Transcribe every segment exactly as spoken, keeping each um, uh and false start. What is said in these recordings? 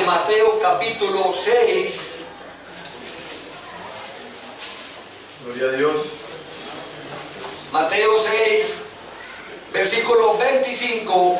Mateo capítulo seis. Gloria a Dios. Mateo seis, versículo veinticinco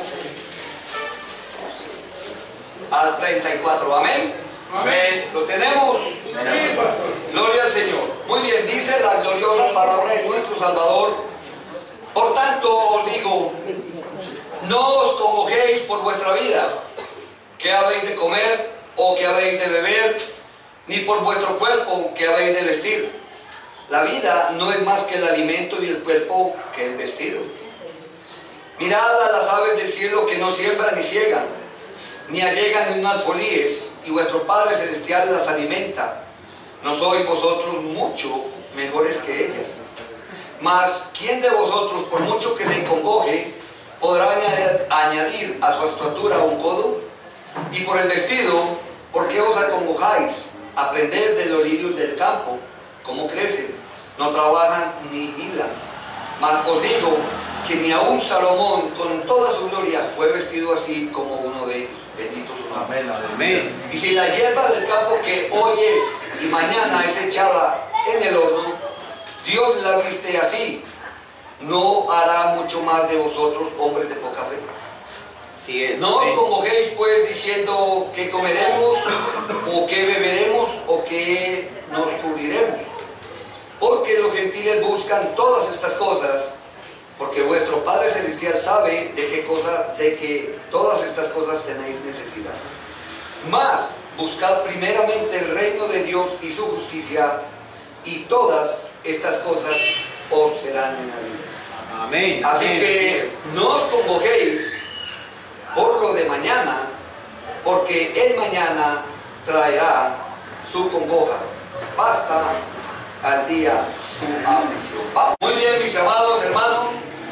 al treinta y cuatro. Amén. Amén. ¿Lo tenemos? Amén. Gloria al Señor. Muy bien, dice la gloriosa palabra de nuestro Salvador. Por tanto os digo, no os congojéis por vuestra vida, que habéis de comer o que habéis de beber, ni por vuestro cuerpo, que habéis de vestir. La vida no es más que el alimento y el cuerpo que el vestido. Mirad a las aves del cielo que no siembran ni ciegan, ni allegan en unas folíes, y vuestro Padre Celestial las alimenta. ¿No sois vosotros mucho mejores que ellas? Mas, ¿quién de vosotros, por mucho que se congoje, podrá añadir a su estatura un codo? Y por el vestido, ¿por qué os acongojáis? Aprended de los lirios del campo, cómo crecen, no trabajan ni hilan. Mas os digo que ni aun Salomón, con toda su gloria, fue vestido así como uno de ellos. Bendito su nombre. Amén. Amén. Y si la hierba del campo que hoy es y mañana es echada en el horno, Dios la viste así, ¿no hará mucho más de vosotros, hombres de poca fe? Sí es. No os congojéis pues diciendo que comeremos, o que beberemos, o que nos cubriremos. Porque los gentiles buscan todas estas cosas, porque vuestro Padre Celestial sabe de qué cosa, de que todas estas cosas tenéis necesidad. Mas buscad primeramente el reino de Dios y su justicia, y todas estas cosas os serán añadidas. Amén. Así Amén. que no os congojéis por lo de mañana, porque el mañana traerá su congoja. Basta al día su aflicción. Ah, muy bien, mis amados hermanos.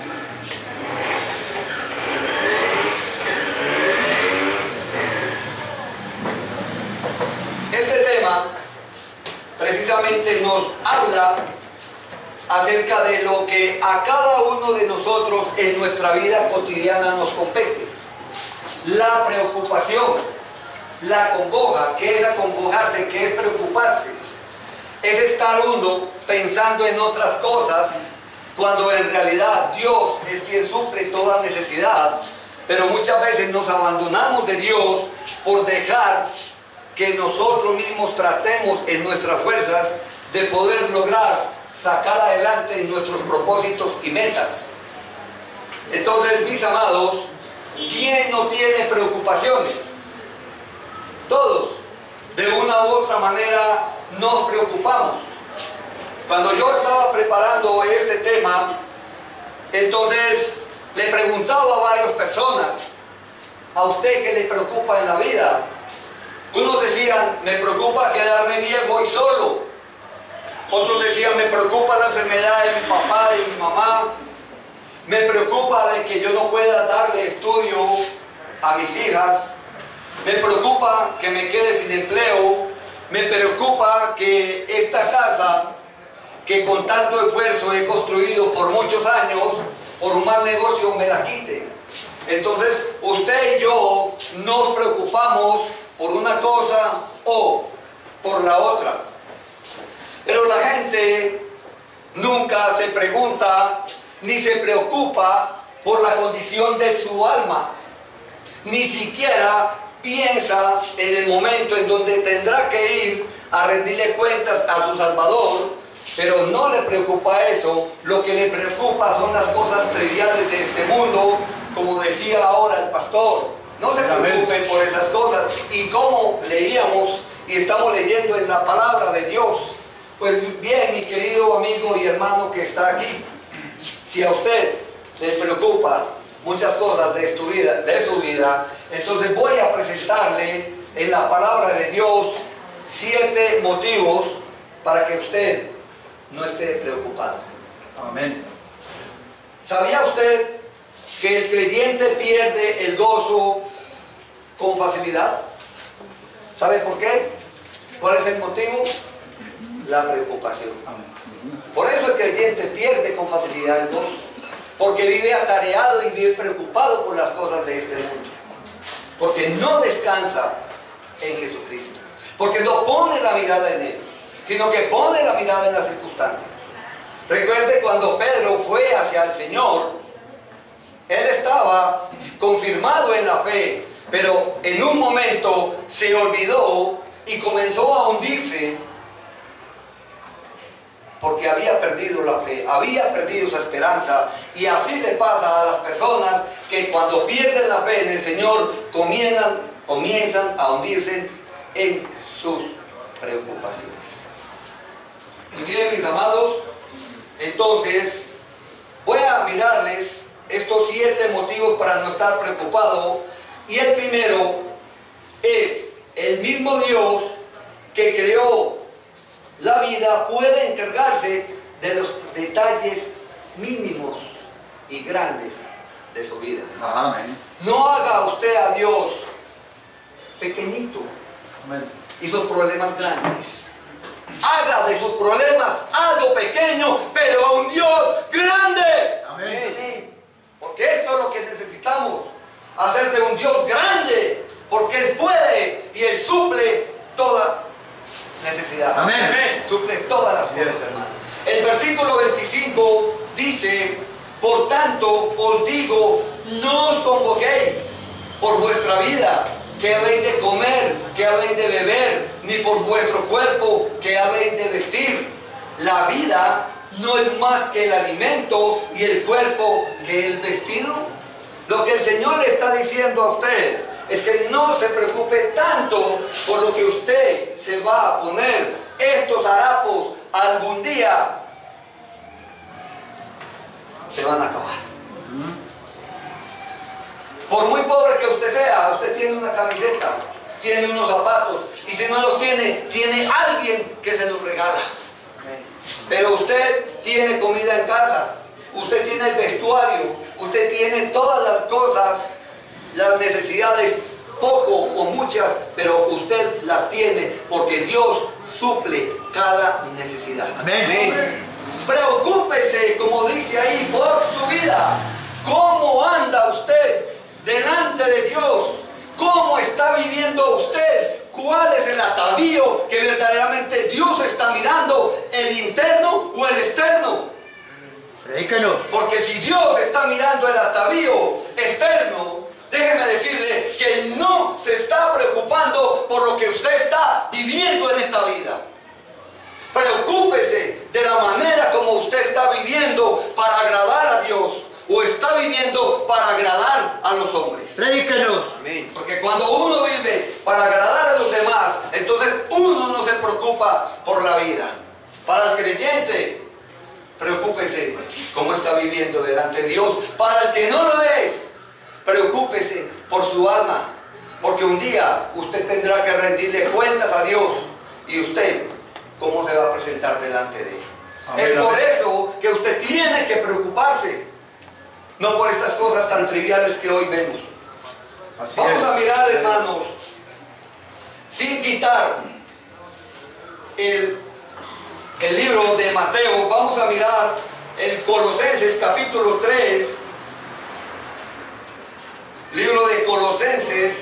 Este tema precisamente nos habla acerca de lo que a cada uno de nosotros en nuestra vida cotidiana nos compete. La preocupación, la congoja. ¿Qué es acongojarse? ¿Qué es preocuparse? Es estar uno pensando en otras cosas, cuando en realidad Dios es quien suple toda necesidad, pero muchas veces nos abandonamos de Dios por dejar que nosotros mismos tratemos en nuestras fuerzas de poder lograr sacar adelante nuestros propósitos y metas. Entonces, mis amados, ¿quién no tiene preocupaciones? Todos, de una u otra manera, nos preocupamos. Cuando yo estaba preparando este tema, entonces le preguntaba a varias personas: ¿a usted qué le preocupa en la vida? Unos decían: me preocupa quedarme viejo y solo. Otros decían: me preocupa la enfermedad de mi papá, de mi mamá. Me preocupa de que yo no pueda darle estudio a mis hijas. Me preocupa que me quede sin empleo. Me preocupa que esta casa, que con tanto esfuerzo he construido por muchos años, por un mal negocio me la quite. Entonces, usted y yo nos preocupamos por una cosa o por la otra. Pero la gente nunca se pregunta ni se preocupa por la condición de su alma. Ni siquiera piensa en el momento en donde tendrá que ir a rendirle cuentas a su Salvador, pero no le preocupa eso. Lo que le preocupa son las cosas triviales de este mundo, como decía ahora el pastor. No se preocupen por esas cosas. Y como leíamos y estamos leyendo en la palabra de Dios, pues bien, mi querido amigo y hermano que está aquí, si a usted le preocupa muchas cosas de su vida, de su vida, entonces voy a presentarle en la palabra de Dios siete motivos para que usted no esté preocupado. Amén. ¿Sabía usted que el creyente pierde el gozo con facilidad? ¿Sabe por qué? ¿Cuál es el motivo? La preocupación. Por eso el creyente pierde con facilidad el gozo, porque vive atareado y vive preocupado por las cosas de este mundo, porque no descansa en Jesucristo. Porque no pone la mirada en Él, sino que pone la mirada en las circunstancias. Recuerde cuando Pedro fue hacia el Señor, él estaba confirmado en la fe, pero en un momento se olvidó y comenzó a hundirse porque había perdido la fe, había perdido esa esperanza. Y así le pasa a las personas que cuando pierden la fe en el Señor comienzan, comienzan a hundirse en sus preocupaciones. Y miren, mis amados, entonces voy a mirarles estos siete motivos para no estar preocupado. Y el primero es: el mismo Dios que creó la vida puede encargarse de los detalles mínimos y grandes de su vida. Amén. No haga usted a Dios pequeñito Amén. y sus problemas grandes. Haga de sus problemas algo pequeño, pero a un Dios grande. Amén. Porque esto es lo que necesitamos, hacer de un Dios grande, porque Él puede y Él suple toda necesidad. Amén. Suple todas las cosas, hermano. El versículo veinticinco dice: por tanto os digo, no os convoquéis por vuestra vida, que habéis de comer, que habéis de beber, ni por vuestro cuerpo, que habéis de vestir. La vida no es más que el alimento y el cuerpo que el vestido. Lo que el Señor le está diciendo a usted es que no se preocupe tanto por lo que usted se va a poner. Estos harapos algún día se van a acabar. Por muy pobre que usted sea, usted tiene una camiseta, tiene unos zapatos, y si no los tiene, tiene alguien que se los regala. Pero usted tiene comida en casa, usted tiene el vestuario, usted tiene todas las cosas, las necesidades, poco o muchas, pero usted las tiene porque Dios suple cada necesidad. Amén. Amén. Preocúpese, como dice ahí, por su vida. ¿Cómo anda usted delante de Dios? ¿Cómo está viviendo usted? ¿Cuál es el atavío que verdaderamente Dios está mirando? ¿El interno o el externo? Predícanos. Porque si Dios está mirando el atavío externo, déjeme decirle que Él no se está preocupando por lo que usted está viviendo en esta vida. Preocúpese de la manera como usted está viviendo para agradar a Dios, o está viviendo para agradar a los hombres. Predícanos. Amén. Porque cuando uno vive para agradar a los demás, entonces uno no se preocupa por la vida. Para el creyente, preocúpese cómo está viviendo delante de Dios. Para el que no lo es, preocúpese por su alma, porque un día usted tendrá que rendirle cuentas a Dios, y usted cómo se va a presentar delante de Él. Amén. Es por eso que usted tiene que preocuparse, no por estas cosas tan triviales que hoy vemos. Así Vamos es. a mirar, hermanos, sin quitar el, el libro de Mateo, vamos a mirar el Colosenses capítulo tres. Libro de Colosenses,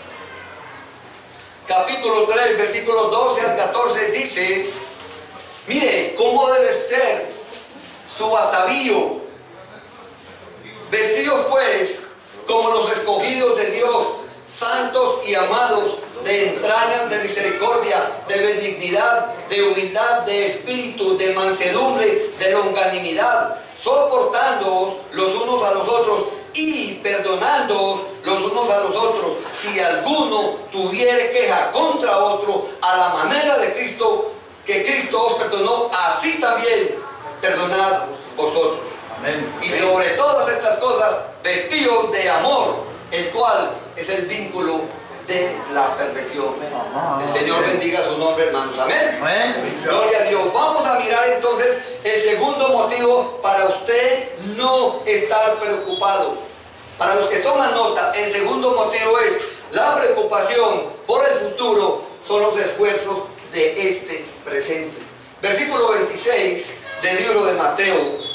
capítulo tres, versículos doce al catorce, dice: mire cómo debe ser su atavío. Vestidos pues como los escogidos de Dios, santos y amados, de entrañas de misericordia, de benignidad, de humildad, de espíritu, de mansedumbre, de longanimidad, soportándoos los unos a los otros y perdonándoos los unos a los otros, si alguno tuviere queja contra otro, a la manera de Cristo, que Cristo os perdonó, así también perdonad vosotros. Amén. Y sobre todas estas cosas, vestidos de amor, el cual es el vínculo de la perfección. El Señor bendiga su nombre, hermanos. Amén. Amén. Gloria a Dios. Vamos a mirar entonces el segundo motivo para usted no estar preocupado. Para los que toman nota, el segundo motivo es la preocupación por el futuro, son los esfuerzos de este presente. Versículo veintiséis del libro de Mateo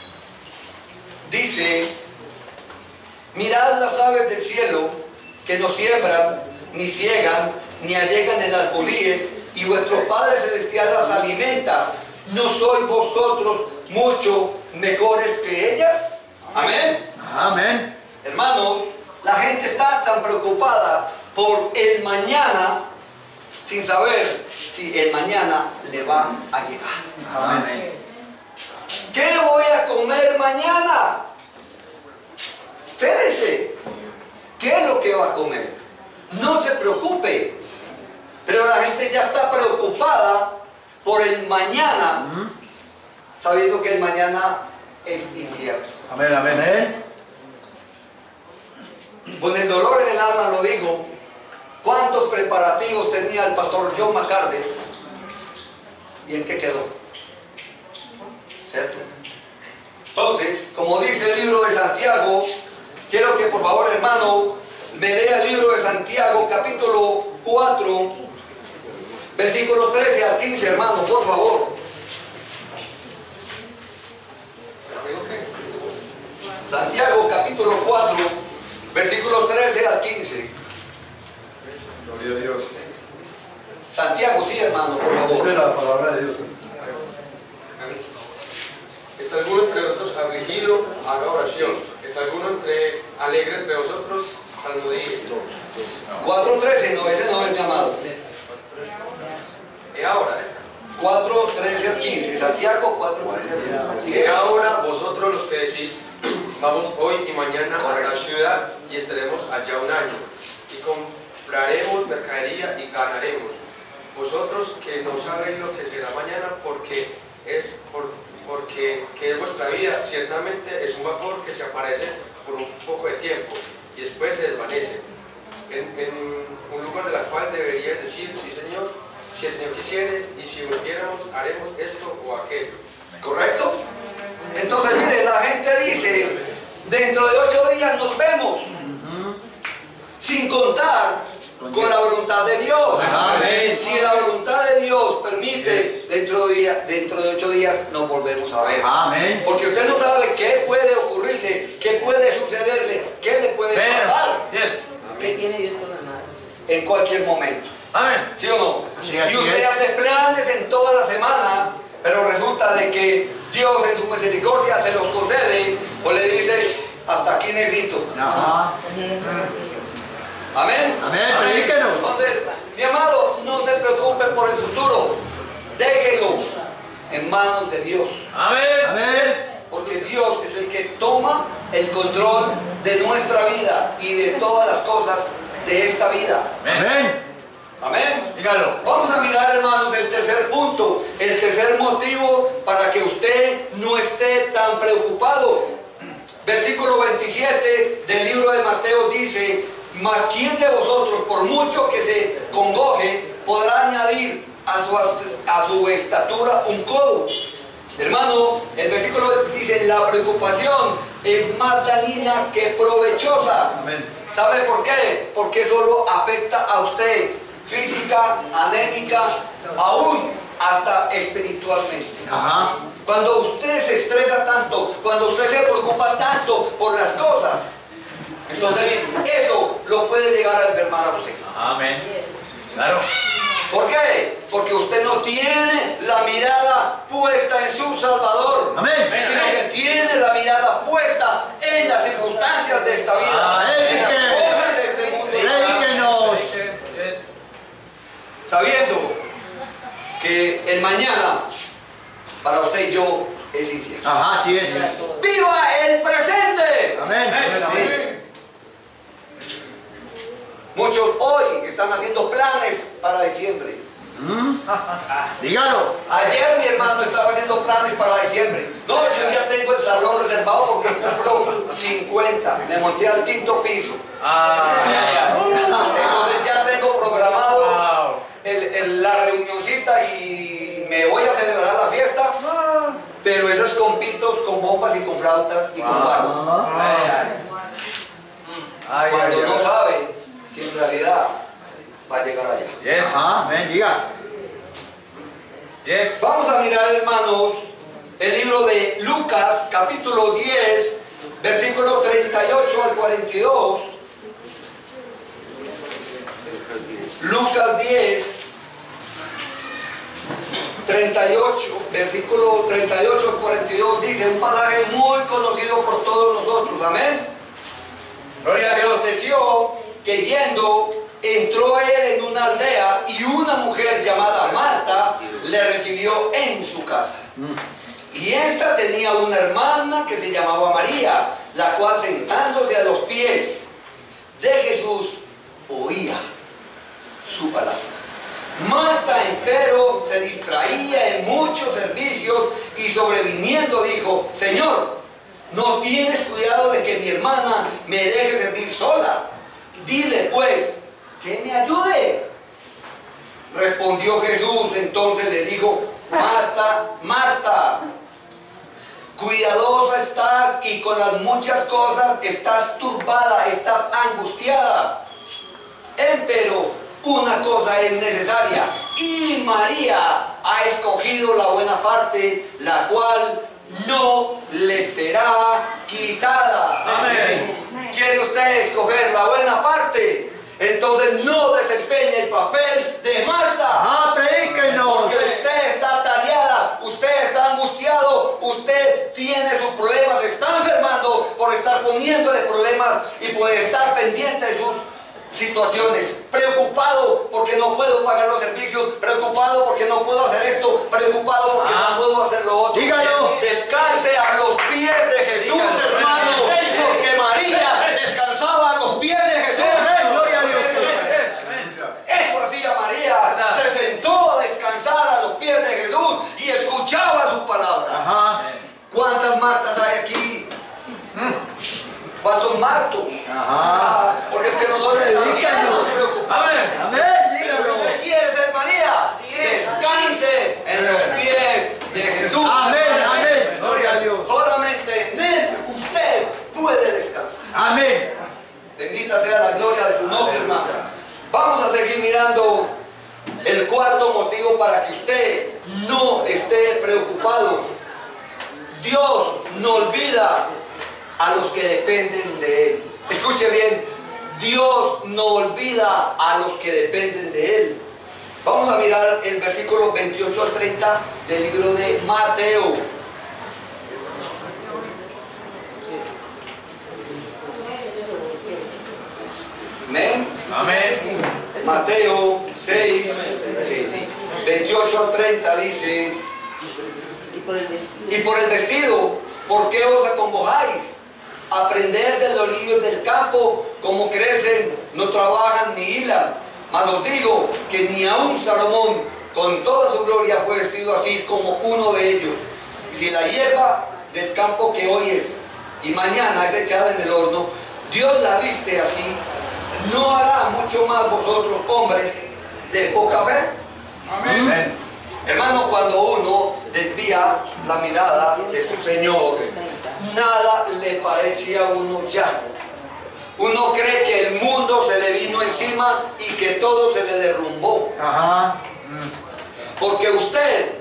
dice: mirad las aves del cielo, que no siembran, ni ciegan, ni allegan en las bolíes, y vuestro Padre Celestial las alimenta. ¿No sois vosotros mucho mejores que ellas? Amén. Amén. Hermanos, la gente está tan preocupada por el mañana sin saber si el mañana le va a llegar. Amén. ¿Qué voy a comer mañana? Espérese. ¿Qué es lo que va a comer? No se preocupe. Pero la gente ya está preocupada por el mañana, sabiendo que el mañana es incierto. Amén, amén. Amén. Con el dolor en el alma lo digo. ¿Cuántos preparativos tenía el pastor John MacArthur? ¿Y en qué quedó? ¿Cierto? Entonces, como dice el libro de Santiago, quiero que por favor, hermano, me lea el libro de Santiago, capítulo cuatro, versículo trece al quince, hermano, por favor. Santiago, capítulo cuatro, versículo trece al quince. Gloria a Dios. Santiago, sí, hermano, por favor. Esa es la palabra de Dios. ¿Está alguno entre vosotros afligido? Haga oración. ¿Está alguno entre, alegre entre vosotros? Salmodíe. cuatro trece, no, ese no es llamado. Y ahora esta. cuatro trece al quince. Santiago cuatro trece al quince. Así Y es. ahora vosotros los que decís, vamos hoy y mañana a la ciudad y estaremos allá un año. Y compraremos mercadería y ganaremos. Vosotros que no sabéis lo que será mañana, porque es por, porque que es vuestra vida, ciertamente es un vapor que se aparece por un poco de tiempo y después se desvanece. En, en un lugar de la cual deberíais decir, sí Señor, si el Señor quisiere, y si volviéramos, haremos esto o aquello. ¿Correcto? Entonces, mire, la gente dice, dentro de ocho días nos vemos. Sin contar con la voluntad de Dios. Amén. Si la voluntad de Dios permite, dentro de, día, dentro de ocho días nos volvemos a ver. Amén. Porque usted no sabe qué puede ocurrirle, qué puede sucederle, qué le puede pasar ¿Qué tiene Dios programado? en cualquier momento. Amén. ¿Sí o no? Sí, así y usted es. hace planes en toda la semana, pero resulta de que Dios en su misericordia se los concede o le dice, hasta aquí negrito. Ajá. Amén. Amén. Predíquenos. Entonces, mi amado, no se preocupe por el futuro. Déjelo en manos de Dios. Amén. Amén. Porque Dios es el que toma el control de nuestra vida y de todas las cosas de esta vida. Amén. Amén. Dígalo. Vamos a mirar, hermanos, el tercer punto, el tercer motivo para que usted no esté tan preocupado. Versículo veintisiete del libro de Mateo dice, mas ¿quién de vosotros, por mucho que se congoje, podrá añadir a su, a su estatura un codo? Hermano, el versículo dice, la preocupación es más dañina que provechosa. Amén. ¿Sabe por qué? Porque solo afecta a usted, física, anémica, aún hasta espiritualmente. Ajá. Cuando usted se estresa tanto, cuando usted se preocupa tanto por las cosas, entonces eso lo puede llegar a enfermar a usted. Amén. Claro. ¿Por qué? Porque usted no tiene la mirada puesta en su Salvador, Amén. sino que tiene la mirada puesta en las circunstancias de esta vida, Amén. en las cosas de este mundo. Predíquenos. Sabiendo que el mañana para usted y yo es incierto. Ajá, así es. ¡Viva el presente! Amén. Sí. Muchos hoy están haciendo planes para diciembre. Dígalo. Ayer mi hermano estaba haciendo planes para diciembre. No, yo ya tengo el salón reservado porque cumplo cincuenta. Me monté al quinto piso. Entonces ya tengo programado el, el, la reunioncita y me voy a celebrar la fiesta. Pero eso es con pitos, con bombas y con flautas y con barro. Cuando no sabe si en realidad va a llegar allá. Yes. Ajá. Amén. Diga. Yes. Vamos a mirar, hermanos, el libro de Lucas, capítulo diez, versículo treinta y ocho al cuarenta y dos. Lucas diez, treinta y ocho, versículo treinta y ocho al cuarenta y dos, dice un pasaje muy conocido por todos nosotros, amén. Y aconteció que yendo, entró él en una aldea y una mujer llamada Marta le recibió en su casa. Y esta tenía una hermana que se llamaba María, la cual sentándose a los pies de Jesús oía su palabra. Marta, empero, se distraía en muchos servicios y sobreviniendo dijo: Señor, no tienes cuidado de que mi hermana me deje servir sola. Dile pues que me ayude. Respondió Jesús, entonces le dijo: Marta, Marta, cuidadosa estás y con las muchas cosas estás turbada, estás angustiada. Empero una cosa es necesaria, y María ha escogido la buena parte, la cual no le será quitada. Amén. ¿Quiere usted escoger la buena parte? Entonces no desempeñe el papel de Marta. Ah, predíquenos. Porque usted está atareada, usted está angustiado, usted tiene sus problemas, se está enfermando por estar poniéndole problemas y por estar pendiente de sus situaciones, preocupado porque no puedo pagar los servicios, preocupado porque no puedo hacer esto, preocupado porque Ah. no puedo hacer lo otro. Dígalo. Descanse a los pies de Jesús, Dígalo. hermano, porque María descansaba a los pies de Jesús. Amén, gloria a Dios. Eso hacía María, se sentó a descansar a los pies de Jesús y escuchaba su palabra. Ajá. ¿Cuántas Martas hay aquí? ¿Cuántos Martos? Ajá. Ah, porque es que nosotros también nos preocupamos. Amén. Amén. Pero Dígalo. usted quiere ser María, descanse en los pies de Jesús. Amén. Amén. Gloria a Dios. Solamente en Él usted puede descansar. Amén. Bendita sea la gloria de su nombre, hermano. Vamos a seguir mirando el cuarto motivo para que usted no esté preocupado. Dios no olvida a los que dependen de Él. Escuche bien, Dios no olvida a los que dependen de Él. Vamos a mirar el versículo veintiocho al treinta del libro de Mateo. Amén. Amén. Mateo seis, veintiocho al treinta dice: Y por el vestido. y por el vestido, ¿por qué os acongojáis? Aprender de los lirios del campo, como crecen, no trabajan ni hilan. Mas os digo que ni aun Salomón, con toda su gloria, fue vestido así como uno de ellos. Y si la hierba del campo que hoy es y mañana es echada en el horno, Dios la viste así, ¿no hará mucho más vosotros, hombres de poca fe? Amén. Hermano, cuando uno desvía la mirada de su Señor, nada le parece a uno ya. Uno cree que el mundo se le vino encima y que todo se le derrumbó. Ajá. Porque usted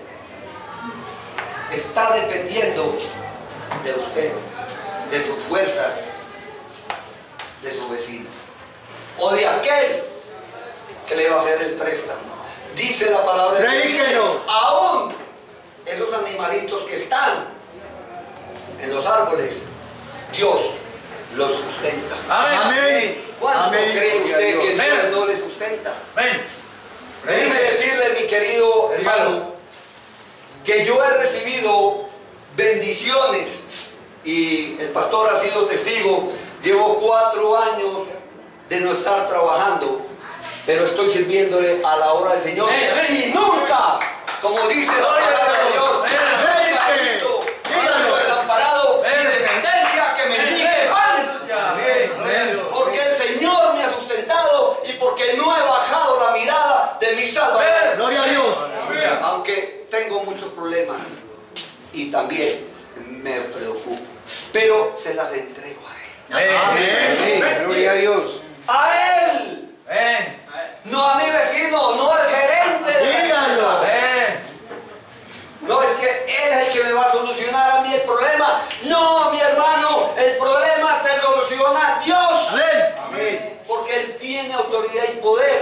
está dependiendo de usted, de sus fuerzas, de su vecino o de aquel que le va a hacer el préstamo. Dice la palabra de Dios, Predíquelo. aún esos animalitos que están en los árboles, Dios los sustenta. Amén. ¿Cuánto Amén. cree usted que Dios Amén. no le sustenta? Amén. Déjeme decirle, mi querido hermano, que yo he recibido bendiciones y el pastor ha sido testigo. Llevo cuatro años de no estar trabajando, pero estoy sirviéndole a la obra del Señor. Y nunca, como dice la palabra de Dios, nunca he visto a desamparado ni descendencia que mendigue pan. Porque el Señor me ha sustentado y porque no he bajado la mirada de mi Salvador. Gloria a Dios. Aunque tengo muchos problemas y también me preocupo, pero se las entrego a Él. Amén. Gloria a Dios. A Él, Amén. no a mi vecino, no al gerente de la Dígalo. empresa. Amén. No es que Él es el que me va a solucionar a mí el problema. No, mi hermano, el problema te soluciona Dios. Amén. Amén. Porque Él tiene autoridad y poder para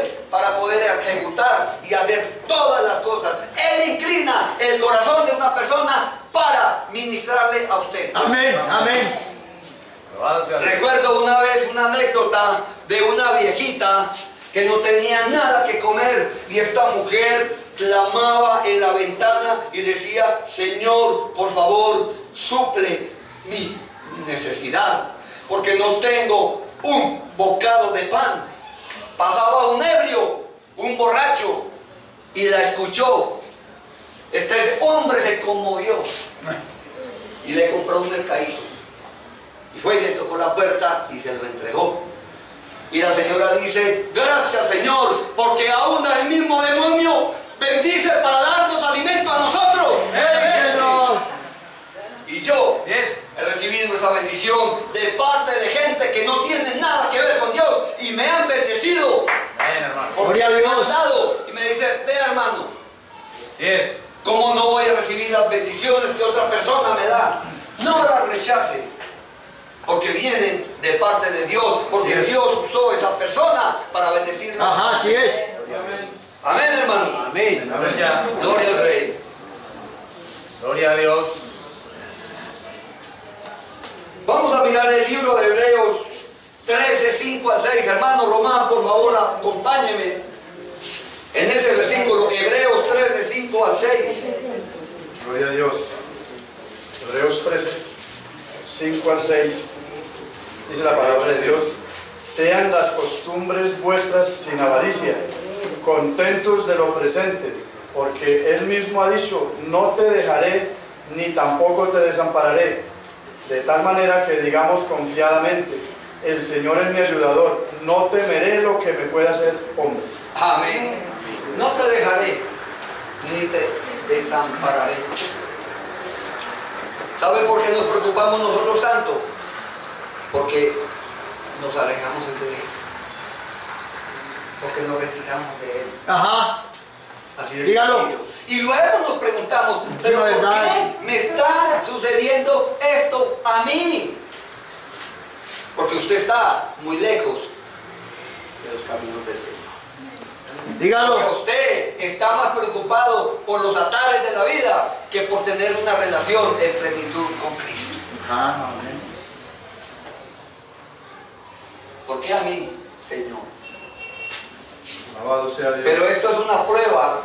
para poder ejecutar y hacer todas las cosas. Él inclina el corazón de una persona para ministrarle a usted. Amén, amén. Recuerdo una vez una anécdota de una viejita que no tenía nada que comer y esta mujer clamaba en la ventana y decía: Señor, por favor, suple mi necesidad, porque no tengo un bocado de pan. Pasaba un ebrio, un borracho, y la escuchó. Este hombre se conmovió y le compró un mercadito. Y fue y le tocó la puerta y se lo entregó. Y la señora dice: gracias, Señor, porque aún el mismo demonio bendice para darnos alimento a nosotros. Y yo he recibido esa bendición de parte de gente que no tiene nada que ver con Dios y me han bendecido. Porque me han dado y me dice: vea, hermano, ¿cómo no voy a recibir las bendiciones que otra persona me da? No las rechace, porque vienen de parte de Dios, porque sí, Dios usó esa persona para bendecirla. Ajá, así es. Amén, hermano. Amén. Gloria al Rey. Gloria a Dios. Vamos a mirar el libro de Hebreos trece, cinco a seis. Hermano Román, por favor, acompáñeme en ese versículo. Hebreos trece, cinco al seis. Gloria a Dios. Hebreos trece, cinco al seis. Dice la palabra de Dios: sean las costumbres vuestras sin avaricia, contentos de lo presente, porque Él mismo ha dicho: no te dejaré ni tampoco te desampararé. De tal manera que digamos confiadamente: el Señor es mi ayudador, no temeré lo que me pueda hacer hombre. Amén. No te dejaré ni te desampararé. ¿Sabe por qué nos preocupamos nosotros tanto? Porque nos alejamos de Él, porque nos retiramos de Él. Ajá. Así de Dígalo. sencillo. Y luego nos preguntamos: ¿pero por qué me está sucediendo esto a mí? Porque usted está muy lejos de los caminos del Señor. Dígalo. Porque usted está más preocupado por los atares de la vida que por tener una relación en plenitud con Cristo. Ajá, amén. ¿Por qué a mí, Señor? Alabado sea Dios. Pero esto es una prueba,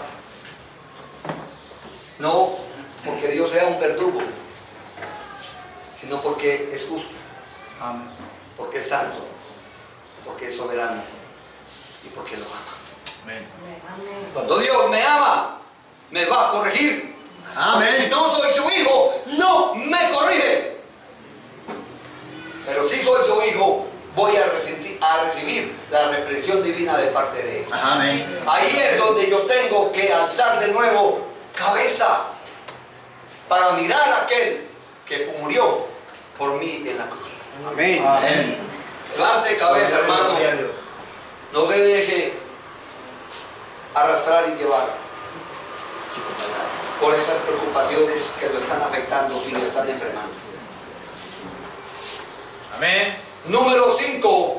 no porque Dios sea un verdugo, sino porque es justo, Amén. porque es santo, porque es soberano y porque lo ama. Amén. Cuando Dios me ama, me va a corregir. Amén. Porque si no soy su hijo, no me corrige. Pero si soy su hijo, voy a recibir, a recibir la reprensión divina de parte de Él. Amén. Ahí es donde yo tengo que alzar de nuevo cabeza para mirar a aquel que murió por mí en la cruz. Amén. Amén. Levante cabeza, hermano. No se deje arrastrar y llevar por esas preocupaciones que lo están afectando y lo están enfermando. Amén. Número cinco.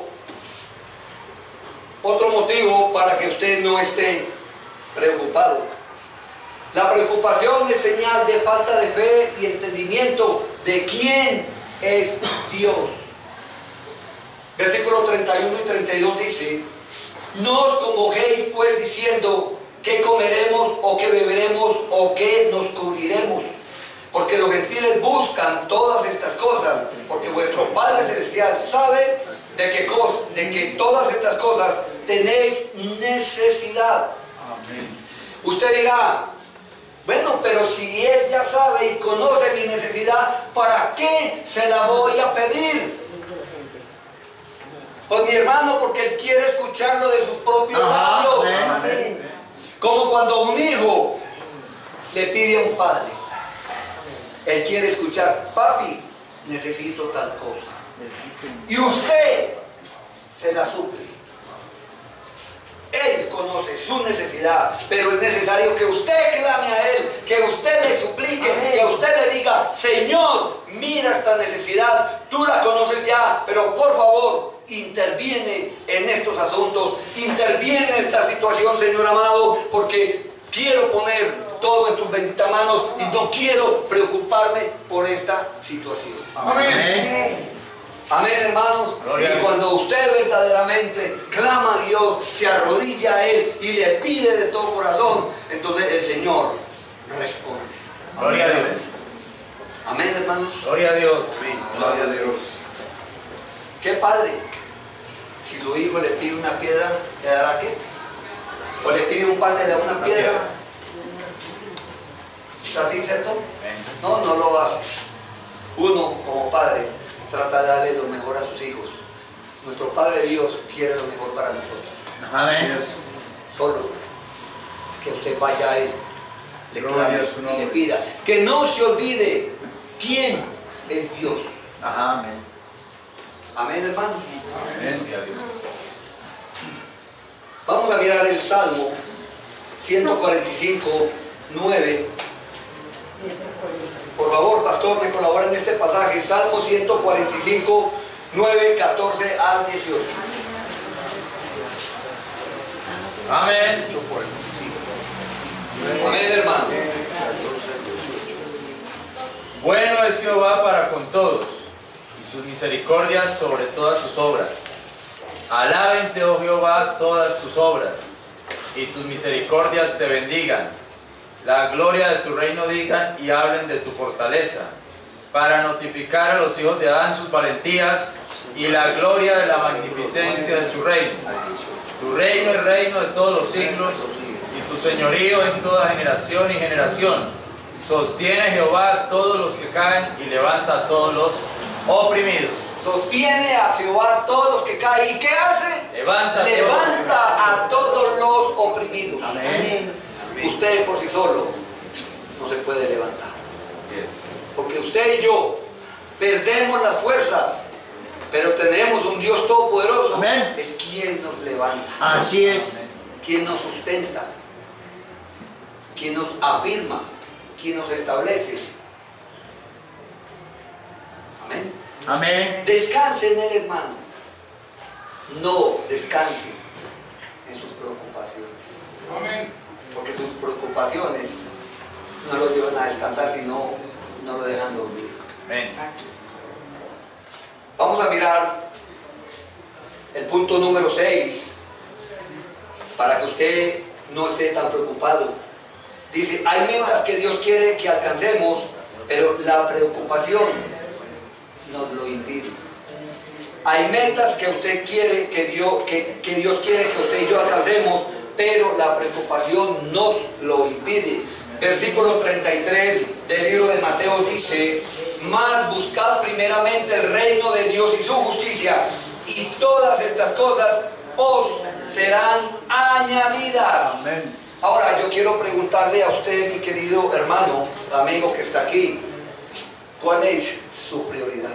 Otro motivo para que usted no esté preocupado. La preocupación es señal de falta de fe y entendimiento de quién es Dios. Versículos treinta y uno y treinta y dos dice: no os congojéis pues diciendo: ¿qué comeremos o qué beberemos o qué nos cubriremos? Porque los gentiles buscan todas estas cosas, porque vuestro Padre Celestial sabe de que, de que todas estas cosas tenéis necesidad. Amén. Usted dirá: bueno, pero si Él ya sabe y conoce mi necesidad, ¿para qué se la voy a pedir? Pues mi hermano, porque Él quiere escucharlo de sus propios labios. Amén. Como cuando un hijo le pide a un padre, él quiere escuchar: papi, necesito tal cosa. Y usted se la suple. Él conoce su necesidad, pero es necesario que usted clame a Él, que usted le suplique, Amén. Que usted le diga: Señor, mira esta necesidad, tú la conoces ya, pero por favor, interviene en estos asuntos, interviene en esta situación, Señor amado, porque quiero poner todo en tus benditas manos y no quiero preocuparme por esta situación. Amén. Amén, hermanos. Y cuando usted verdaderamente clama a Dios, se arrodilla a Él y le pide de todo corazón, entonces el Señor responde. Gloria a Dios. Amén, hermanos. Gloria a Dios. Gloria a Dios. ¿Qué padre? Si su hijo le pide una piedra, ¿le dará qué? ¿O le pide un pan, le da una piedra? ¿Es así, cierto? No, no lo hace. Uno, como padre, trata de darle lo mejor a sus hijos. Nuestro Padre Dios quiere lo mejor para nosotros. Amén. Solo que usted vaya a Él, le Gloria clame a su y nombre. le pida. Que no se olvide quién es Dios. Ajá, amén. Amén, hermano. Gloria a Dios. Vamos a mirar el Salmo ciento cuarenta y cinco, nueve. Por favor, pastor, me colabora en este pasaje. Salmo ciento cuarenta y cinco, nueve, catorce al dieciocho. Amén. Amén, hermano. Bueno es Jehová para con todos, y sus misericordias sobre todas sus obras. Alábente, oh Jehová, todas tus obras, y tus misericordias te bendigan. La gloria de tu reino digan y hablen de tu fortaleza, para notificar a los hijos de Adán sus valentías y la gloria de la magnificencia de su reino. Tu reino es reino de todos los siglos, y tu señorío en toda generación y generación. Sostiene Jehová a todos los que caen y levanta a todos los oprimidos. Sostiene a Jehová a todos los que caen. ¿Y qué hace? Levanta, Levanta a todos los oprimidos. Amén. Usted por sí solo no se puede levantar. Yes. Porque usted y yo perdemos las fuerzas, pero tenemos un Dios todopoderoso. Amén. Es quien nos levanta, Así es. quien nos sustenta, quien nos afirma, quien nos establece. Amén. Amén. Descanse en Él, hermano. No descanse en sus preocupaciones. Amén. Porque sus preocupaciones no lo llevan a descansar, sino no lo dejan dormir. Amén. Vamos a mirar el punto número seis para que usted no esté tan preocupado. Dice, hay metas que Dios quiere que alcancemos, pero la preocupación nos lo impide. Hay metas que usted quiere que Dios, que, que Dios quiere que usted y yo alcancemos, pero la preocupación nos lo impide. Versículo treinta y tres del libro de Mateo dice, mas buscad primeramente el reino de Dios y su justicia, y todas estas cosas os serán añadidas. Amén. Ahora yo quiero preguntarle a usted, mi querido hermano, amigo que está aquí, ¿cuál es su prioridad?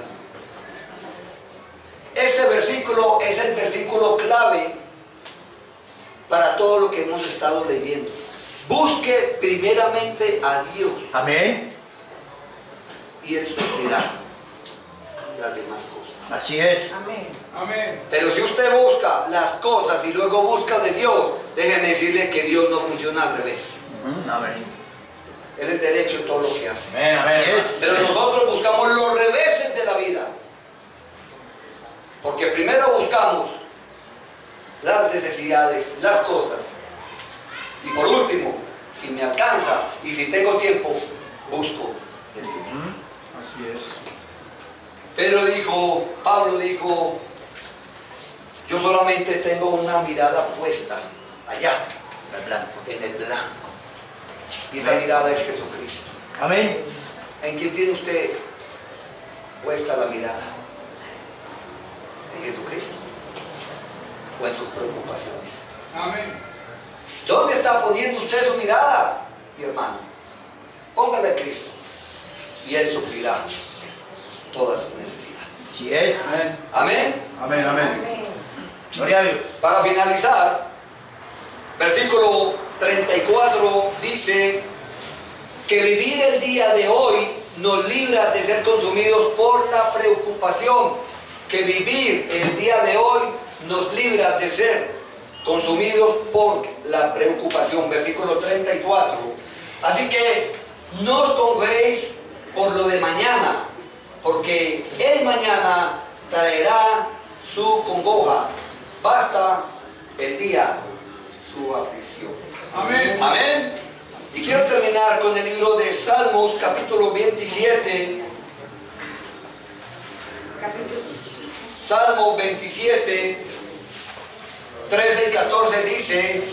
Este versículo es el versículo clave para todo lo que hemos estado leyendo. Busque primeramente a Dios Amén. y Él suplirá las demás cosas. Así es. Amén. Amén. Pero si usted busca las cosas y luego busca de Dios, déjeme decirle que Dios no funciona al revés. Amén. Él es derecho en todo lo que hace. Amén. Amén. Así es. Pero nosotros buscamos los reveses de la vida. Porque primero buscamos las necesidades, las cosas. Y por último, si me alcanza y si tengo tiempo, busco de Dios. Así es. Pedro dijo, Pablo dijo, yo solamente tengo una mirada puesta allá, El blanco. en el blanco. Y esa mirada es Jesucristo. Amén. ¿En quién tiene usted puesta la mirada? ¿En Jesucristo? ¿O en sus preocupaciones? Amén. ¿Dónde está poniendo usted su mirada, mi hermano? Póngale a Cristo y Él suplirá toda su necesidad. Así es. Amén. Amén. Amén. Amén. Gloria a Dios. Para finalizar, versículo treinta y cuatro dice que vivir el día de hoy nos libra de ser consumidos por la preocupación. que vivir el día de hoy nos libra de ser consumidos por la preocupación. Versículo treinta y cuatro. Así que no os congojéis por lo de mañana, porque el mañana traerá su congoja. Basta el día su aflicción. Amén. Amén. Y quiero terminar con el libro de Salmos, capítulo veintisiete. Salmo veintisiete, trece y catorce dice: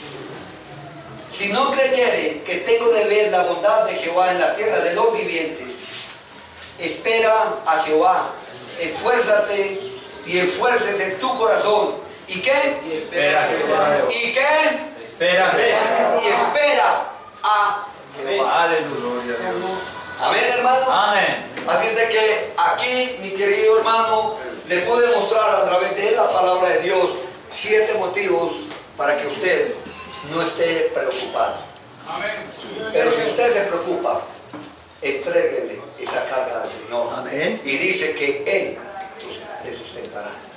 si no creyere que tengo de ver la bondad de Jehová en la tierra de los vivientes, espera a Jehová, esfuérzate y esfuércese en tu corazón. ¿Y qué? Y espera a Jehová. ¿Y qué? Espera a Jehová. Y espera a Jehová. Aleluya. Amén, hermano. Amén. Así es de que aquí, mi querido hermano, le pude mostrar a través de la palabra de Dios siete motivos para que usted no esté preocupado. Amén. Pero si usted se preocupa, entréguele esa carga al Señor. Amén. Y dice que Él te sustentará.